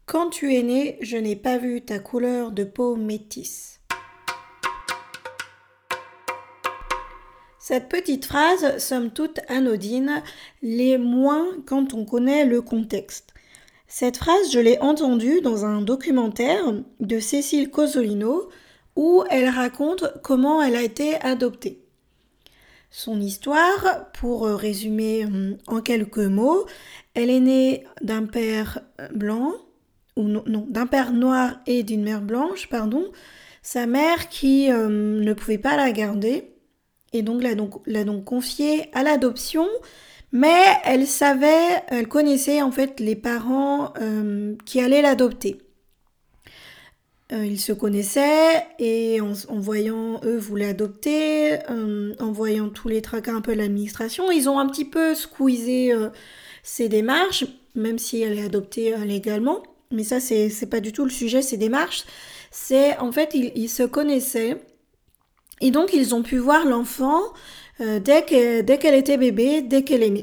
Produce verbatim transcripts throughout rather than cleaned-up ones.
Quand tu es né, je n'ai pas vu ta couleur de peau métisse. Cette petite phrase, somme toute anodine, l'est moins quand on connaît le contexte. Cette phrase, je l'ai entendue dans un documentaire de Cécile Cozzolino où elle raconte comment elle a été adoptée. Son histoire, pour résumer en quelques mots, elle est née d'un père blanc, ou non, non d'un père noir et d'une mère blanche, pardon. Sa mère qui euh, ne pouvait pas la garder et donc l'a donc, l'a donc confiée à l'adoption, mais elle savait, elle connaissait en fait les parents euh, qui allaient l'adopter. Euh, ils se connaissaient et en, en voyant eux voulaient adopter, euh, en voyant tous les tracas un peu de l'administration, ils ont un petit peu squeezé euh, ces démarches, même si elle est adoptée euh, légalement. Mais ça, c'est, c'est pas du tout le sujet, ces démarches. C'est, en fait, ils, ils se connaissaient et donc ils ont pu voir l'enfant euh, dès, que, dès qu'elle était bébé, dès qu'elle est née.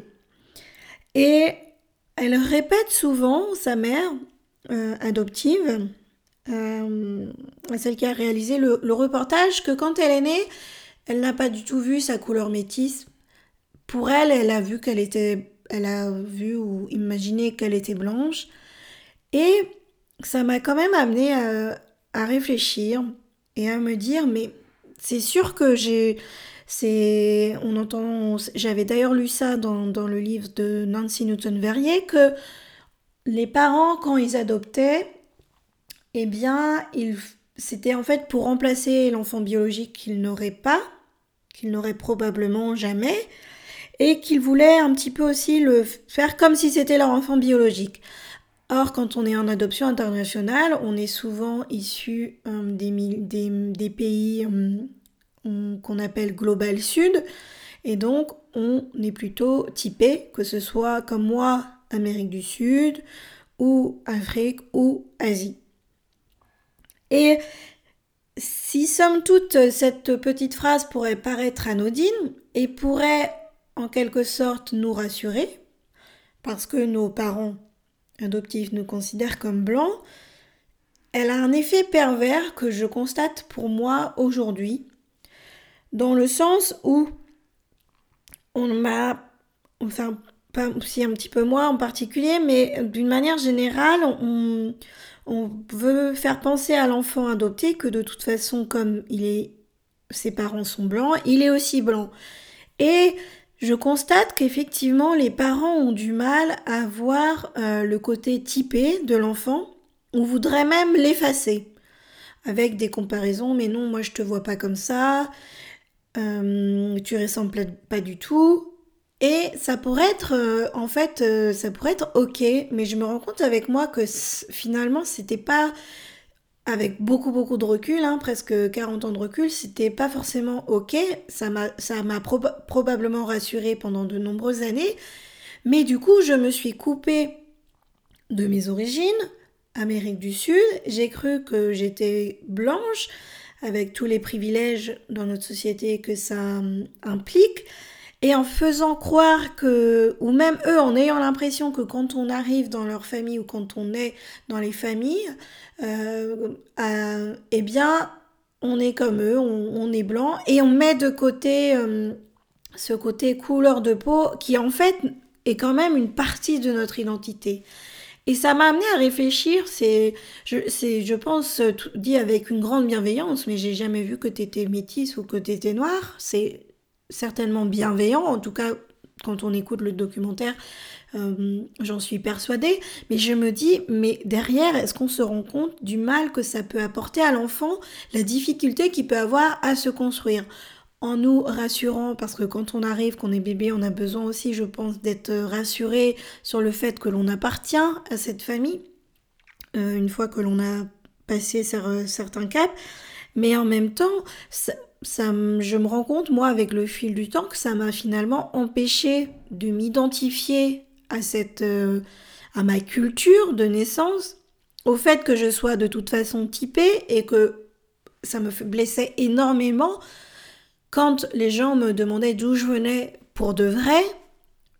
Et elle répète souvent, sa mère euh, adoptive, Euh, celle qui a réalisé le, le reportage, que quand elle est née, elle n'a pas du tout vu sa couleur métisse. Pour elle, elle a vu qu'elle était, elle a vu ou imaginé qu'elle était blanche. Et ça m'a quand même amené à, à réfléchir et à me dire, mais c'est sûr que j'ai, c'est, on entend, j'avais d'ailleurs lu ça dans, dans le livre de Nancy Newton-Verrier, que les parents, quand ils adoptaient, eh bien, il, c'était en fait pour remplacer l'enfant biologique qu'ils n'auraient pas, qu'ils n'auraient probablement jamais, et qu'ils voulaient un petit peu aussi le faire comme si c'était leur enfant biologique. Or, quand on est en adoption internationale, on est souvent issu euh, des, des, des pays euh, qu'on appelle Global Sud, et donc on est plutôt typé, que ce soit comme moi, Amérique du Sud, ou Afrique, ou Asie. Et si somme toute cette petite phrase pourrait paraître anodine et pourrait en quelque sorte nous rassurer, parce que nos parents adoptifs nous considèrent comme blancs, elle a un effet pervers que je constate pour moi aujourd'hui, dans le sens où on m'a, enfin pas aussi un petit peu moi en particulier, mais d'une manière générale, on, on veut faire penser à l'enfant adopté que de toute façon, comme il est, ses parents sont blancs, il est aussi blanc. Et je constate qu'effectivement, les parents ont du mal à voir euh, le côté typé de l'enfant. On voudrait même l'effacer avec des comparaisons, mais non, moi je te vois pas comme ça, euh, tu ressembles pas du tout. Et ça pourrait être, euh, en fait, euh, ça pourrait être ok, mais je me rends compte avec moi que c- finalement, c'était pas, avec beaucoup beaucoup de recul, hein, presque quarante ans de recul, c'était pas forcément ok. Ça m'a, ça m'a proba- probablement rassurée pendant de nombreuses années, mais du coup, je me suis coupée de mes origines, Amérique du Sud. J'ai cru que j'étais blanche, avec tous les privilèges dans notre société que ça hum, implique. Et en faisant croire que, ou même eux, en ayant l'impression que quand on arrive dans leur famille ou quand on est dans les familles, euh, euh, eh bien, on est comme eux, on, on est blanc, et on met de côté euh, ce côté couleur de peau qui en fait est quand même une partie de notre identité. Et ça m'a amené à réfléchir, c'est, je, c'est, je pense, tout dit avec une grande bienveillance, mais j'ai jamais vu que t'étais métisse ou que t'étais noire. C'est certainement bienveillant, en tout cas quand on écoute le documentaire, euh, j'en suis persuadée. Mais je me dis, mais derrière, est-ce qu'on se rend compte du mal que ça peut apporter à l'enfant, la difficulté qu'il peut avoir à se construire? En nous rassurant, parce que quand on arrive, qu'on est bébé, on a besoin aussi, je pense, d'être rassuré sur le fait que l'on appartient à cette famille, euh, une fois que l'on a passé certains caps. Mais en même temps, ça, ça, je me rends compte, moi, avec le fil du temps, que ça m'a finalement empêché de m'identifier à cette, euh, à ma culture de naissance, au fait que je sois de toute façon typée et que ça me blessait énormément quand les gens me demandaient d'où je venais pour de vrai,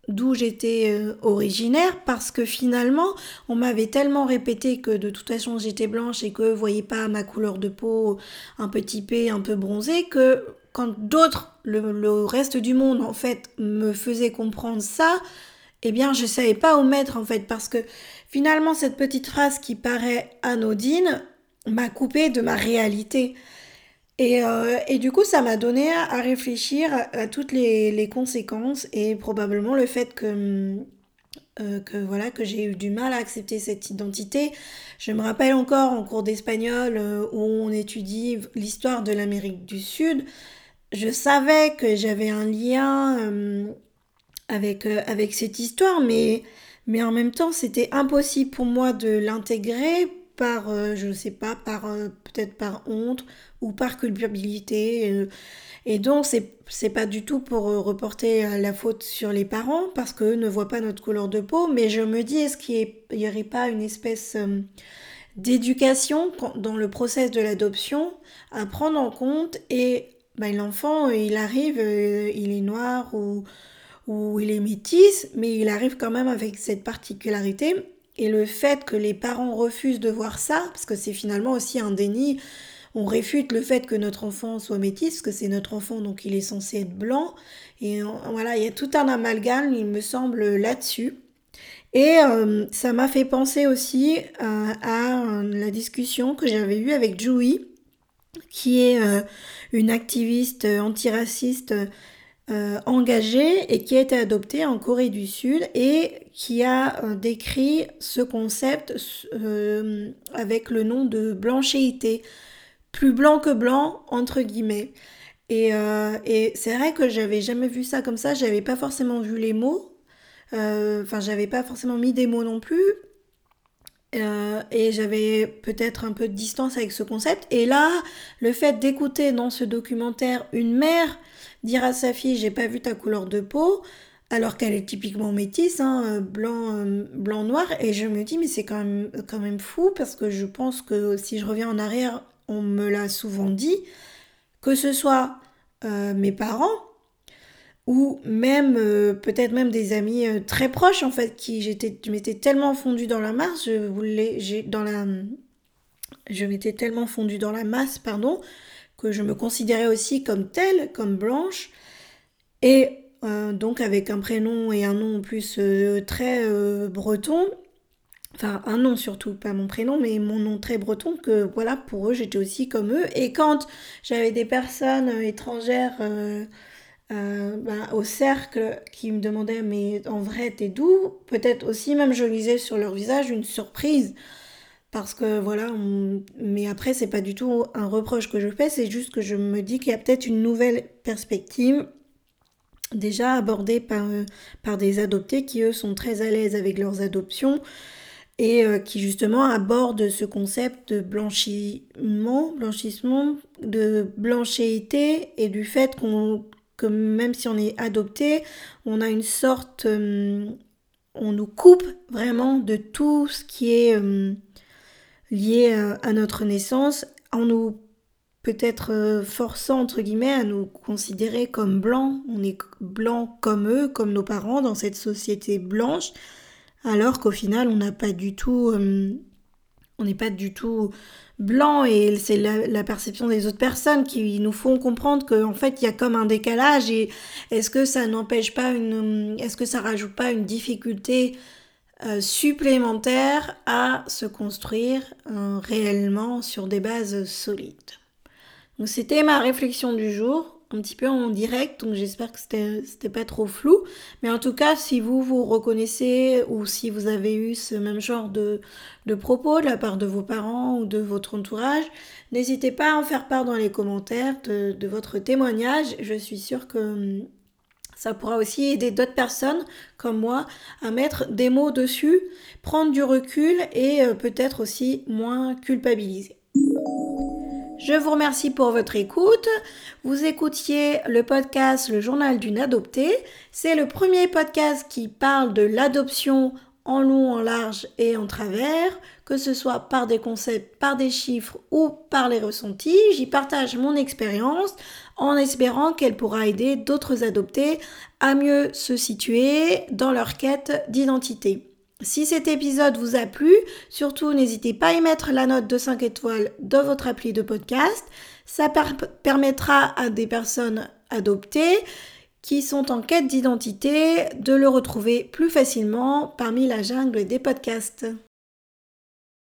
d'où j'étais euh, originaire, parce que finalement, on m'avait tellement répété que de toute façon j'étais blanche et que, vous voyez pas ma couleur de peau un peu typée, un peu bronzée, que quand d'autres, le, le reste du monde en fait, me faisait comprendre ça, eh bien je savais pas où mettre en fait, parce que finalement cette petite phrase qui paraît anodine m'a coupée de ma réalité. Et, euh, et du coup, ça m'a donné à, à réfléchir à, à toutes les, les conséquences et probablement le fait que, euh, que, voilà, que j'ai eu du mal à accepter cette identité. Je me rappelle encore en cours d'espagnol euh, où on étudie l'histoire de l'Amérique du Sud. Je savais que j'avais un lien euh, avec, euh, avec cette histoire, mais, mais en même temps, c'était impossible pour moi de l'intégrer par, euh, je ne sais pas, par euh, peut-être par honte ou par culpabilité. euh. Et donc, c'est, c'est pas du tout pour euh, reporter euh, la faute sur les parents, parce qu'eux ne voient pas notre couleur de peau, mais je me dis, est-ce qu'il n'y aurait pas une espèce euh, d'éducation dans le process de l'adoption à prendre en compte et ben, l'enfant, il arrive, euh, il est noir ou où il est métis, mais il arrive quand même avec cette particularité. Et le fait que les parents refusent de voir ça, parce que c'est finalement aussi un déni, on réfute le fait que notre enfant soit métis, parce que c'est notre enfant, donc il est censé être blanc. Et voilà, il y a tout un amalgame, il me semble, là-dessus. Et euh, ça m'a fait penser aussi euh, à euh, la discussion que j'avais eue avec Joey, qui est euh, une activiste antiraciste euh, engagée et qui a été adoptée en Corée du Sud et qui a euh, décrit ce concept euh, avec le nom de blanchéité, plus blanc que blanc entre guillemets. Et, euh, et c'est vrai que j'avais jamais vu ça comme ça, j'avais pas forcément vu les mots, euh, enfin j'avais pas forcément mis des mots non plus. Euh, et j'avais peut-être un peu de distance avec ce concept. Et là, le fait d'écouter dans ce documentaire une mère dire à sa fille j'ai pas vu ta couleur de peau, alors qu'elle est typiquement métisse, hein, blanc, euh, blanc noir, et je me dis mais c'est quand même, quand même fou, parce que je pense que si je reviens en arrière, on me l'a souvent dit, que ce soit euh, mes parents ou même euh, peut-être même des amis euh, très proches en fait, qui j'étais je m'étais tellement fondue dans la masse, je voulais j'ai dans la je m'étais tellement fondue dans la masse, pardon, que je me considérais aussi comme telle, comme blanche, et euh, donc avec un prénom et un nom en plus euh, très euh, breton, enfin un nom surtout, pas mon prénom, mais mon nom très breton, que voilà, pour eux j'étais aussi comme eux. Et quand j'avais des personnes euh, étrangères euh, euh, ben, au cercle qui me demandaient mais en vrai t'es d'où, peut-être aussi même je lisais sur leur visage une surprise, parce que voilà, on... mais après c'est pas du tout un reproche que je fais, c'est juste que je me dis qu'il y a peut-être une nouvelle perspective déjà abordée par, euh, par des adoptés qui eux sont très à l'aise avec leurs adoptions et euh, qui justement abordent ce concept de blanchiment, blanchissement, de blanchéité, et du fait qu'on, que même si on est adopté, on a une sorte, euh, on nous coupe vraiment de tout ce qui est euh, lié à, à notre naissance, en nous peut-être euh, forçant entre guillemets à nous considérer comme blancs. On est blancs comme eux, comme nos parents dans cette société blanche, alors qu'au final on n'a pas du tout, euh, on n'est pas du tout blanc, et c'est la, la perception des autres personnes qui nous font comprendre qu'en fait il y a comme un décalage. Et est-ce que ça n'empêche pas une, est-ce que ça rajoute pas une difficulté euh, supplémentaire à se construire euh, réellement sur des bases solides. Donc c'était ma réflexion du jour, un petit peu en direct, donc j'espère que c'était, c'était pas trop flou. Mais en tout cas, si vous vous reconnaissez ou si vous avez eu ce même genre de, de propos de la part de vos parents ou de votre entourage, n'hésitez pas à en faire part dans les commentaires de, de votre témoignage. Je suis sûre que ça pourra aussi aider d'autres personnes comme moi à mettre des mots dessus, prendre du recul et euh, peut-être aussi moins culpabiliser. Je vous remercie pour votre écoute. Vous écoutiez le podcast Le Journal d'une adoptée. C'est le premier podcast qui parle de l'adoption en long, en large et en travers, que ce soit par des concepts, par des chiffres ou par les ressentis. J'y partage mon expérience en espérant qu'elle pourra aider d'autres adoptés à mieux se situer dans leur quête d'identité. Si cet épisode vous a plu, surtout n'hésitez pas à y mettre la note de cinq étoiles dans votre appli de podcast. Ça per- permettra à des personnes adoptées qui sont en quête d'identité de le retrouver plus facilement parmi la jungle des podcasts.